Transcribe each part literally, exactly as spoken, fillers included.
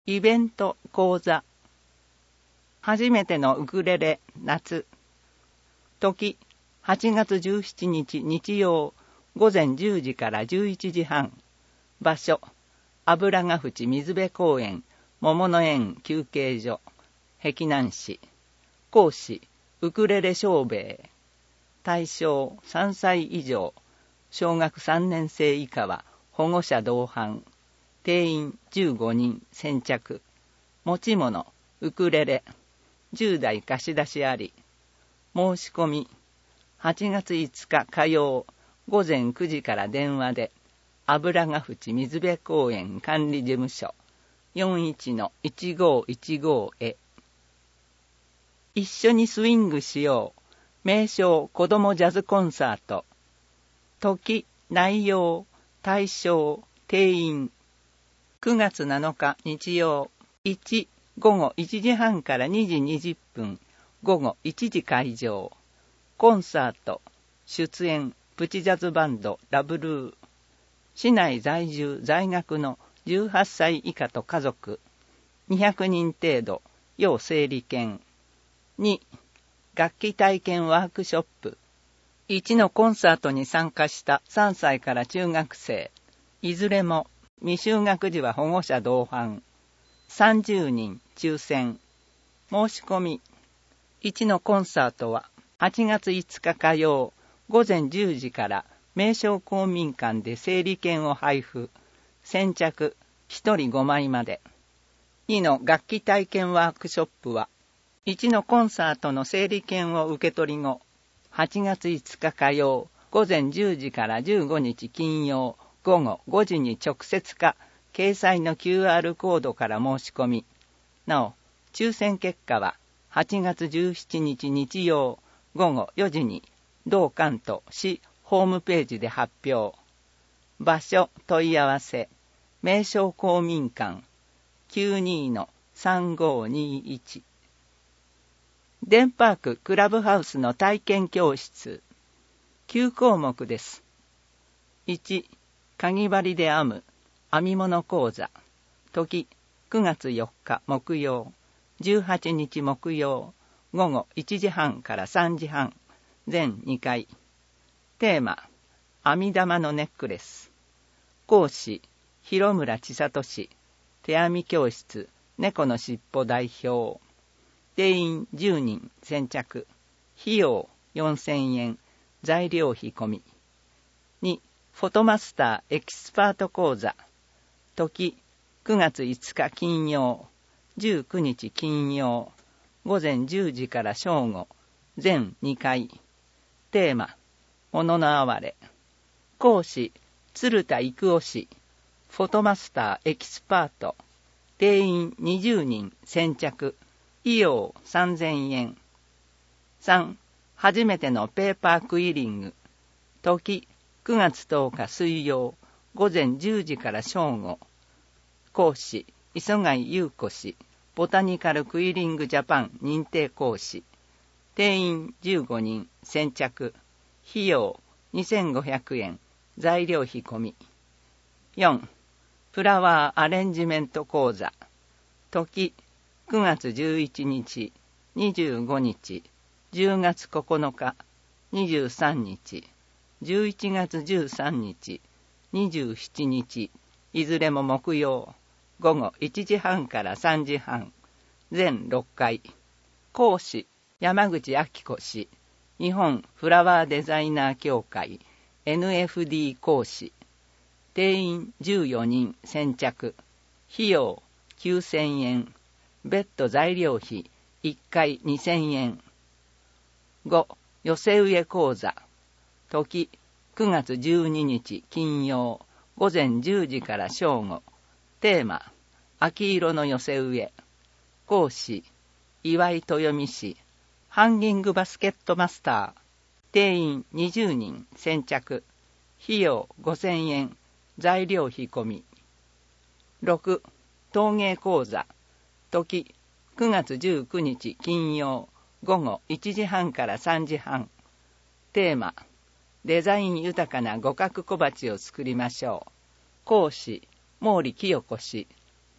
イベント講座。初めてのウクレレ夏。時はちがつじゅうしちにち日曜午前じゅうじからじゅういちじはん。場所油ヶ淵水辺公園桃の園休憩所碧南市。講師ウクレレ小兵衛。対象さんさい以上、小学さんねんせい以下は保護者同伴。定員じゅうごにん先着。持ち物ウクレレじゅうだい貸し出しあり。申し込みはちがついつか火曜午前くじから電話で油ヶ淵水辺公園管理事務所 よんいちのいちごいちご へ。一緒にスイングしよう名称子どもジャズコンサート。時内容対象定員くがつなのか日曜いち午後いちじはんからにじにじゅっぷん午後いちじ会場。コンサート出演プチジャズバンドラブルー。市内在住在学のじゅうはっさい以下と家族にひゃくにん程度要整理券。に楽器体験ワークショップ。いちのコンサートに参加したさんさいから中学生いずれも未就学時は保護者同伴。さんじゅうにん抽選。申し込みいちのコンサートははちがついつか火曜午前じゅうじから名称公民館で整理券を配布。先着ひとりごまいまで。にの楽器体験ワークショップはいちのコンサートの整理券を受け取り後はちがついつか火曜午前じゅうじからじゅうごにち金曜午後ごじに直接か掲載の キューアール コードから申し込み。なお抽選結果ははちがつじゅうしちにち日曜午後よじに同関東市ホームページで発表。場所問い合わせ名称公民館 きゅうにのさんごにいち。デンパーククラブハウスの体験教室きゅうこうもくです。いちかぎ針で編む編み物講座。時くがつよっか木曜じゅうはちにち木曜午後いちじはんからさんじはん全にかい。テーマ編み玉のネックレス。講師広村千里氏手編み教室猫のしっぽ代表。定員じゅうにん先着。費用よんせんえん材料費込み。にフォトマスターエキスパート講座。時くがついつか金曜じゅうくにち金曜午前じゅうじから正午全にかい。テーマ物の哀れ。講師鶴田育夫氏フォトマスターエキスパート。定員にじゅうにん先着。費用さんぜんえん。さん初めてのペーパークイリング。時くがつとおか水曜午前じゅうじから正午。講師磯貝優子氏ボタニカルクイリングジャパン認定講師。定員じゅうごにん先着。費用にせんごひゃくえん材料費込み。よんフラワーアレンジメント講座。時くがつじゅういちにちにじゅうごにちじゅうがつここのかにじゅうさんにちじゅういちがつじゅうさんにちにじゅうしちにちいずれも木曜午後いちじはんからさんじはん全ろっかい。講師山口明子氏日本フラワーデザイナー協会 エヌエフディー 講師。定員じゅうよにん先着。費用きゅうせんえん別途材料費いっかいにせんえん。ご寄せ植え講座。時くがつじゅうににち金曜午前じゅうじから正午。テーマ秋色の寄せ植え。講師岩井豊美氏ハンギングバスケットマスター。定員にじゅうにん先着。費用ごせんえん材料費込み。ろく陶芸講座。時くがつじゅうくにち金曜午後いちじはんからさんじはん。テーマデザイン豊かな五角小鉢を作りましょう。講師毛利清子氏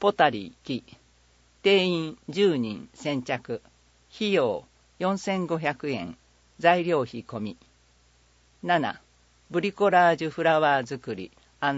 ポタリー木、定員じゅうにん先着、費用よんせんごひゃくえん、材料費込み。なな、ブリコラージュフラワー作り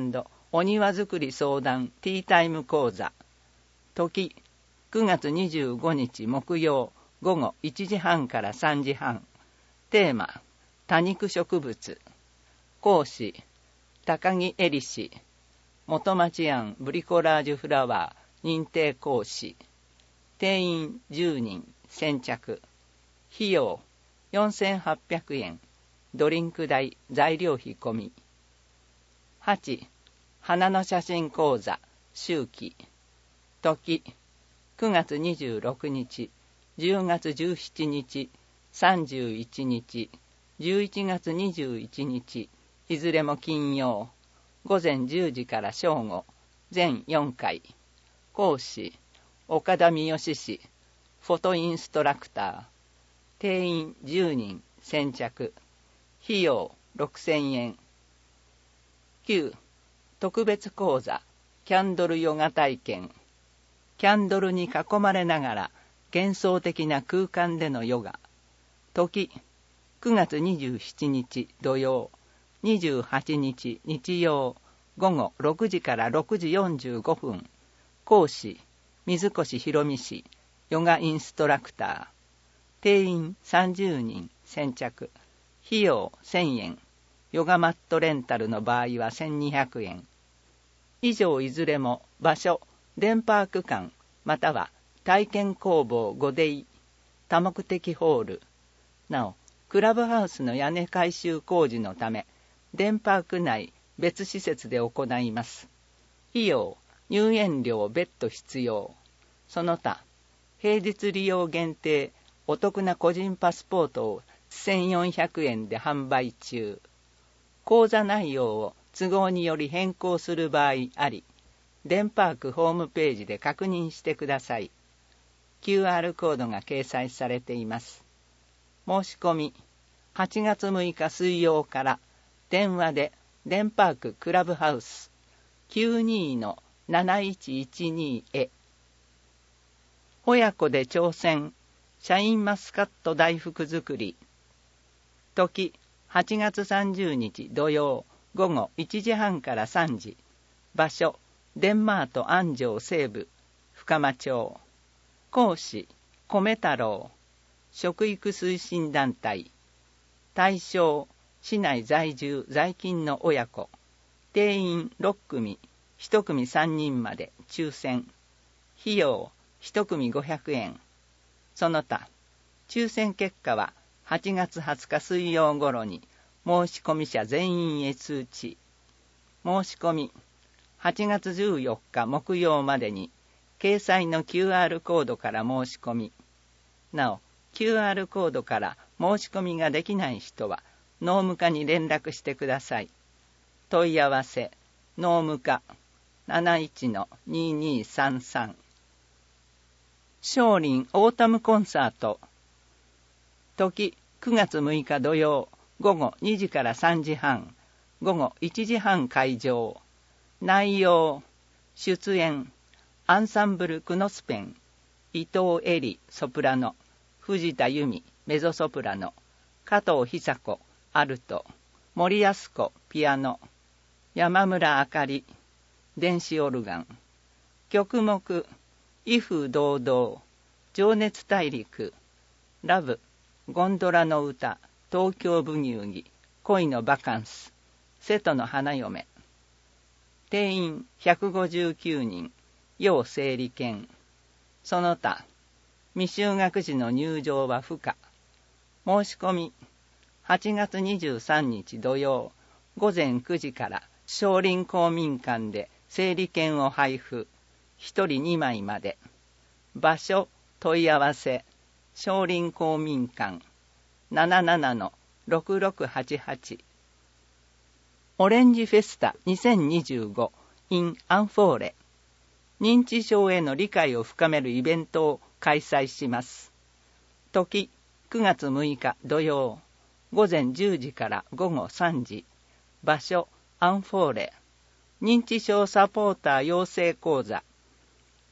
&お庭作り相談ティータイム講座。時、くがつにじゅうごにち木曜午後いちじはんからさんじはん。テーマ、多肉植物。講師、高木恵里氏。元町庵ブリコラージュフラワー認定講師。定員じゅうにん先着。費用よんせんはっぴゃくえん。ドリンク代、材料費込み。はち、花の写真講座秋季。時、くがつにじゅうろくにち、じゅうがつじゅうしちにち、さんじゅういちにち、じゅういちがつにじゅういちにち、いずれも金曜、ごぜんじゅうじから正午、全よんかい。講師、岡田三好氏、フォトインストラクター。定員じゅうにん先着。費用ろくせんえん。きゅう、特別講座キャンドルヨガ体験。キャンドルに囲まれながら幻想的な空間でのヨガ。時、くがつにじゅうしちにち土曜、にじゅうはちにち日曜、午後ろくじからろくじよんじゅうごふん。講師、水越博美氏、ヨガインストラクター。定員さんじゅうにん先着。費用せんえん。ヨガマットレンタルの場合はせんにひゃくえん。以上いずれも場所、デンパーク館または体験工房ごデイ、多目的ホール。なお、クラブハウスの屋根改修工事のため、デンパーク内別施設で行います。費用、入園料別途必要。その他、平日利用限定、お得な個人パスポートをせんよんひゃくえんで販売中。講座内容を都合により変更する場合あり、デンパークホームページで確認してください。キューアール コードが掲載されています。申し込み、はちがつむいか水曜から電話でデンパーククラブハウス きゅうにーのなないちいちに へ。親子で挑戦、シャインマスカット大福作り。時、はちがつさんじゅうにち土曜、午後いちじはんからさんじ。場所、デンマート安城西部、深間町。講師、米太郎。食育推進団体。対象、市内在住在勤の親子。定員ろっくみ、いちくみさんにんまで抽選。費用、いちくみごひゃくえん。その他、抽選結果ははちがつはつか水曜頃に申し込み者全員へ通知。申し込み、はちがつじゅうよっか木曜までに掲載の キューアール コードから申し込み。なお、キューアール コードから申し込みができない人は農務課に連絡してください。問い合わせ、農務課 なないちのにーにーさんさん。松林オータムコンサート。時、くがつむいか土曜、午後にじからさんじはん、午後いちじはん会場。内容、出演、アンサンブルクノスペン、伊藤恵里ソプラノ、藤田由美メゾソプラノ、加藤久子アルト、森康子ピアノ、山村あかり電子オルガン。曲目、威風堂々、情熱大陸、ラブ、ゴンドラの歌、東京ブギウギ、恋のバカンス、瀬戸の花嫁。定員ひゃくごじゅうきゅうにん、要整理券。その他、未就学児の入場は不可。申し込み、はちがつにじゅうさんにち土曜、ごぜんくじから松林公民館で整理券を配布。ひとりにまいまで。場所、問い合わせ、松林公民館 ななななのろくろくはちはち。オレンジフェスタにせんにじゅうご in アンフォーレ。認知症への理解を深めるイベントを開催します。時、くがつむいか土曜、ごぜんじゅうじからごごさんじ。場所、アンフォーレ。認知症サポーター養成講座。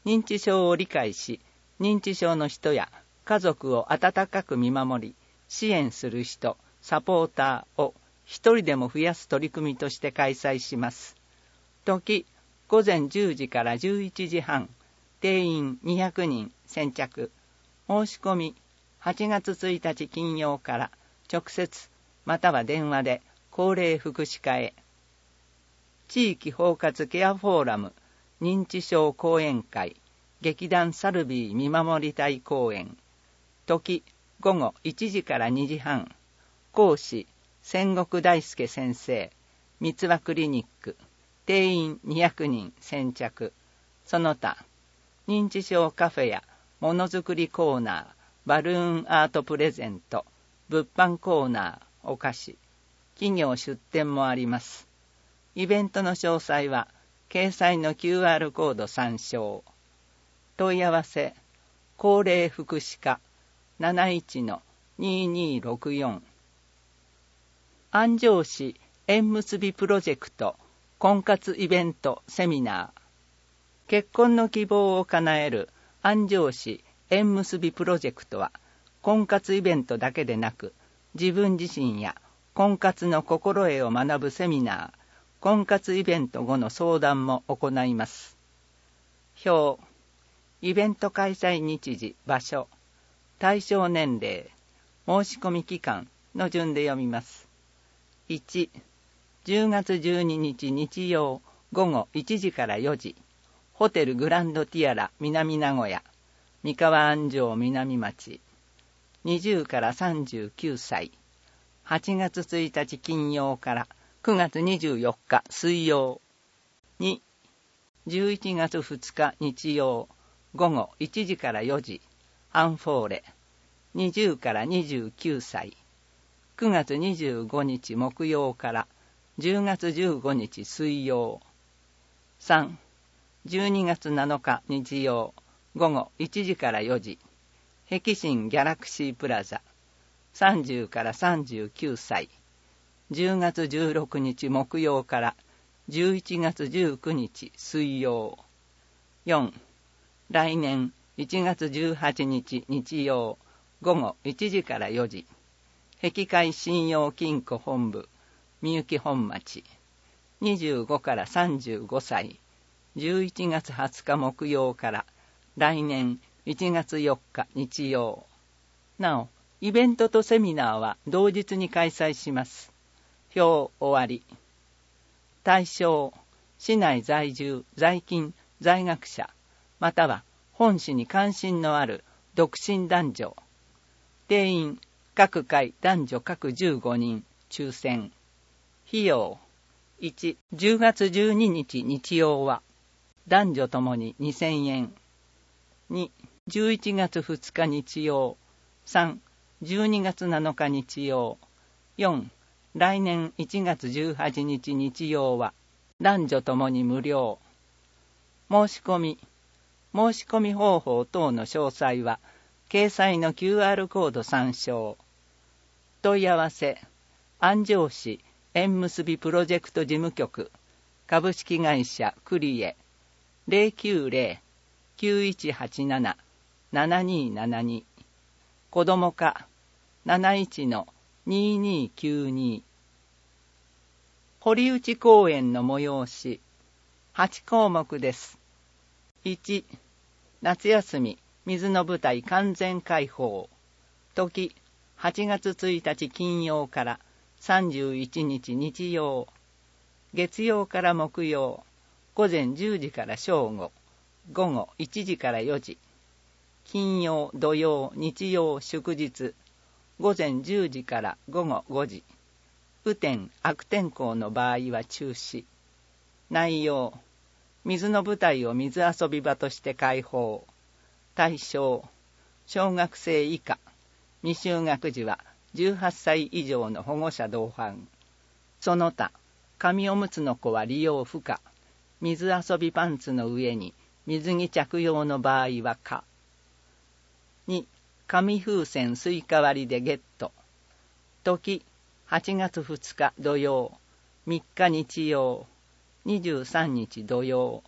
認知症を理解し、認知症の人や家族を温かく見守り、支援する人、サポーターを一人でも増やす取り組みとして開催します。時、午前じゅうじからじゅういちじはん、定員にひゃくにん先着。申し込み、はちがつついたち金曜から直接または電話で高齢福祉課へ。地域包括ケアフォーラム認知症講演会劇団サルビー見守り隊公演。時、午後いちじからにじはん。講師、千石大輔先生。三つ葉クリニック。定員にひゃくにん先着。その他、認知症カフェやものづくりコーナー、バルーンアートプレゼント、物販コーナー、お菓子、企業出店もあります。イベントの詳細は、掲載の キューアール コード参照。問い合わせ、高齢福祉課 なないちのにーにーろくよん。安城市縁結びプロジェクト婚活イベントセミナー。結婚の希望を叶える安城市縁結びプロジェクトは、婚活イベントだけでなく、自分自身や婚活の心得を学ぶセミナー、婚活イベント後の相談も行います。表、イベント開催日時、場所、対象年齢、申し込み期間の順で読みます。いち、じゅうがつじゅうににち日曜午後いちじからよじ、ホテルグランドティアラ南名古屋、三河安城南町。にじゅうからさんじゅうきゅうさい。はちがつついたち金曜からくがつにじゅうよっか水曜。に、じゅういちがつふつか日曜午後いちじからよじ、アンフォーレ。にじゅうからにじゅうきゅうさい。くがつにじゅうごにち木曜からじゅうがつじゅうごにち水曜。さん、じゅうにがつなのか日曜午後いちじからよじ、碧新ギャラクシープラザ。さんじゅうからさんじゅうきゅうさい。じゅうがつじゅうろくにち木曜からじゅういちがつじゅうくにち水曜。よん、来年いちがつじゅうはちにち日曜午後いちじからよじ、碧海信用金庫本部みゆき本町。にじゅうごからさんじゅうごさい。じゅういちがつはつか木曜から来年いちがつよっか日曜。なお、イベントとセミナーは同日に開催します。表終わり。対象、市内在住、在勤、在学者、または本市に関心のある独身男女。定員、各会男女各じゅうごにん、抽選。費用、いち、じゅうがつじゅうににち日曜は、男女ともににせんえん。に、じゅういちがつふつか日曜。さん、じゅうにがつなのか日曜。よん、来年いちがつじゅうはちにち日曜は、男女ともに無料。申し込み、申し込み方法等の詳細は、掲載の キューアール コード参照。問い合わせ、安城市縁結びプロジェクト事務局、株式会社クリエ、ゼロきゅうゼロ きゅういちはちなな ななにーななに。子ども課 なないちのにーにーきゅうに。堀内公園の催し、はちこうもくです。いち、夏休み水の舞台完全開放。時、はちがつついたち金曜からさんじゅういちにち日曜。月曜から木曜、午前じゅうじから正午、午後いちじからよじ。金曜、土曜、日曜、祝日、午前じゅうじから午後ごじ。雨天、悪天候の場合は中止。内容、水の舞台を水遊び場として開放。対象、小学生以下、未就学児はじゅうはっさい以上の保護者同伴。その他、紙おむつの子は利用不可。水遊びパンツの上に水着着用の場合は可。に、紙風船スイカ割りでゲット。時、はちがつふつか土曜、みっか日曜、にじゅうさんにち土曜。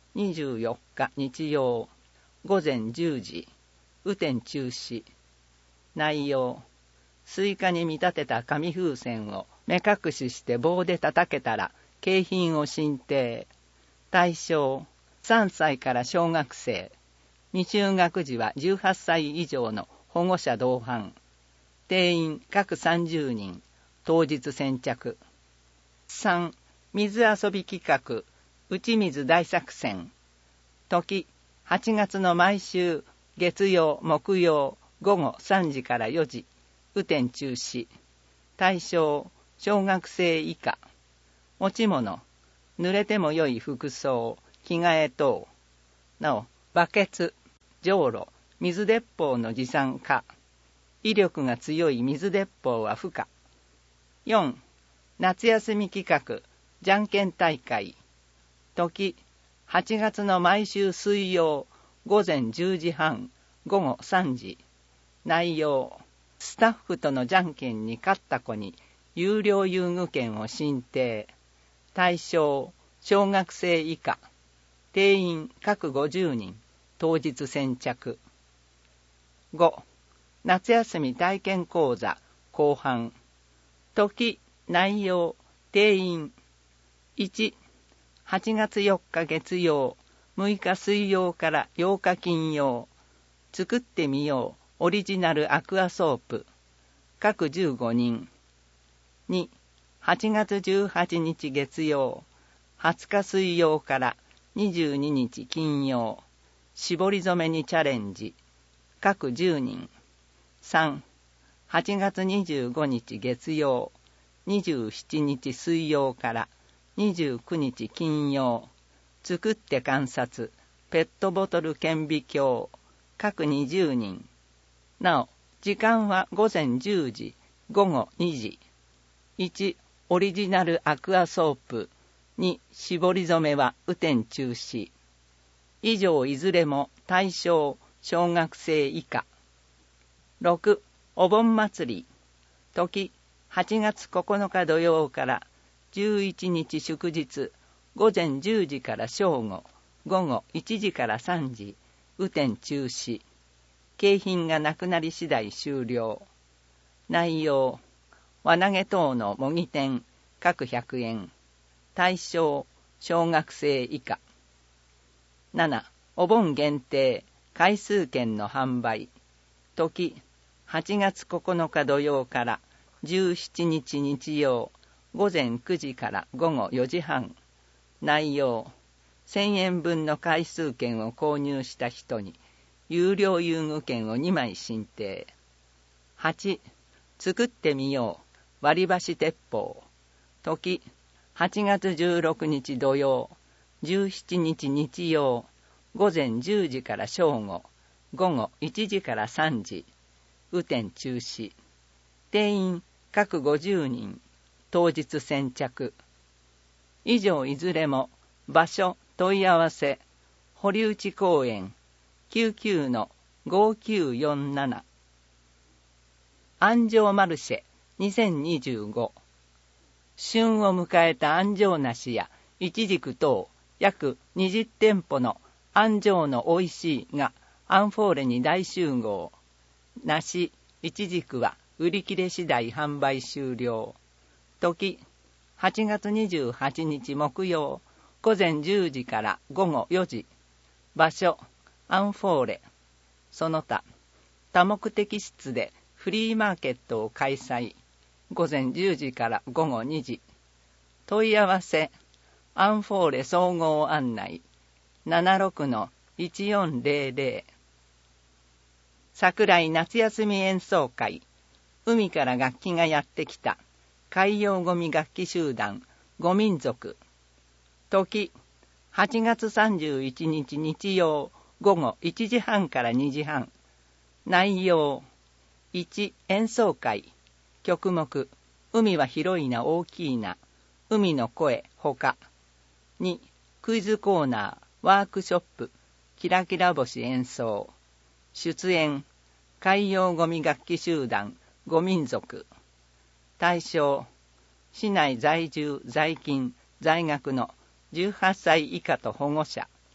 にじゅうよっか日曜午前じゅうじ、雨天中止。内容、スイカに見立てた紙風船を目隠しして棒で叩けたら景品を進呈。対象、さんさいから小学生。未就学児はじゅうはっさい以上の保護者同伴。定員各さんじゅうにん。当日先着。さん、水遊び企画、打ち水大作戦。時、はちがつの毎週月曜木曜午後さんじからよじ。雨天中止。対象、小学生以下。持ち物、濡れてもよい服装、着替え等。なお、バケツ、じょうろ、水鉄砲の持参可。威力が強い水鉄砲は不可。よん、夏休み企画、じゃんけん大会。時、はちがつの毎週水曜、午前じゅうじはん、午後さんじ。内容、スタッフとのじゃんけんに勝った子に有料遊具券を進呈。対象、小学生以下。定員各ごじゅうにん。当日先着。ご、夏休み体験講座後半。時、内容、定員。いち、はちがつよっか月曜、むいか水曜からようか金曜。作ってみようオリジナルアクアソープ。各じゅうごにん。に、はちがつじゅうはちにち月曜、はつか水曜からにじゅうににち金曜。絞り染めにチャレンジ。各じゅうにん。さん、はちがつにじゅうごにち月曜、にじゅうしちにち水曜からにじゅうくにち金曜。作って観察、ペットボトル顕微鏡。各にじゅうにん。なお、時間はごぜんじゅうじ、午後にじ。いち、オリジナルアクアソープ。に、絞り染めは雨天中止。以上いずれも対象、小学生以下。ろく、お盆祭り。時、はちがつここのか土曜からじゅういちにち祝日、午前じゅうじから正午、午後いちじからさんじ、雨天中止。景品がなくなり次第終了。内容、輪投げ等の模擬店、各ひゃくえん。対象、小学生以下。なな、お盆限定、回数券の販売。時、はちがつここのか土曜からじゅうしちにち日曜、午前くじから午後よじはん。内容、せんえんぶんの回数券を購入した人に、有料遊具券をにまい進呈。はち、作ってみよう割り箸鉄砲。時、はちがつじゅうろくにち土曜、じゅうしちにち日曜、午前じゅうじから正午、午後いちじからさんじ。雨天中止。定員各ごじゅうにん。当日先着。以上いずれも場所問い合わせ堀内公園 きゅうきゅうのごきゅうよんなな。安城マルシェにせんにじゅうご。旬を迎えた安城梨やイチジク等約にじゅってんぽの安城のおいしいがアンフォーレに大集合。梨、イチジクは売り切れ次第販売終了。時、はちがつにじゅうはちにち木曜、午前じゅうじから午後よじ。場所、アンフォーレ。その他、多目的室でフリーマーケットを開催。午前じゅうじから午後にじ。問い合わせ、アンフォーレ総合案内 ななろくのいちよんぜろぜろ。桜井夏休み演奏会。海から楽器がやってきた海洋ゴミ楽器集団ご民族。時、はちがつさんじゅういちにち日曜、午後いちじはんからにじはん。内容、いち、演奏会。曲目、海は広いな大きいな、海の声ほか。に、クイズコーナー、ワークショップ、キラキラ星演奏。出演、海洋ゴミ楽器集団ご民族。対象、市内在住在勤在学のじゅうはっさい以下と保護者。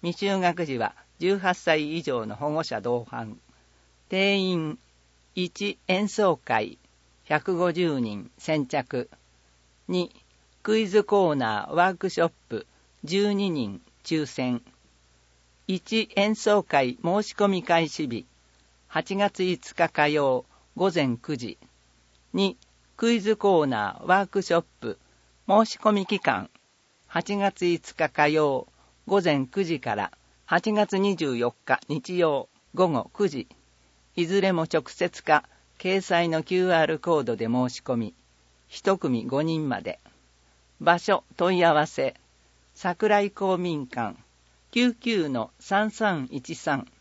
未就学児はじゅうはっさい以上の保護者同伴。定員いち演奏会ひゃくごじゅうにん先着。にクイズコーナーワークショップじゅうににん抽選。いち演奏会申し込み開始日はちがついつか火曜午前くじ。にクイズコーナーワークショップ申し込み期間はちがついつか火曜午前くじからはちがつにじゅうよっか日曜午後くじ。いずれも直接か掲載の キューアール コードで申し込み、一組ごにんまで。場所問い合わせ桜井公民館 きゅうきゅうのさんさんいちさん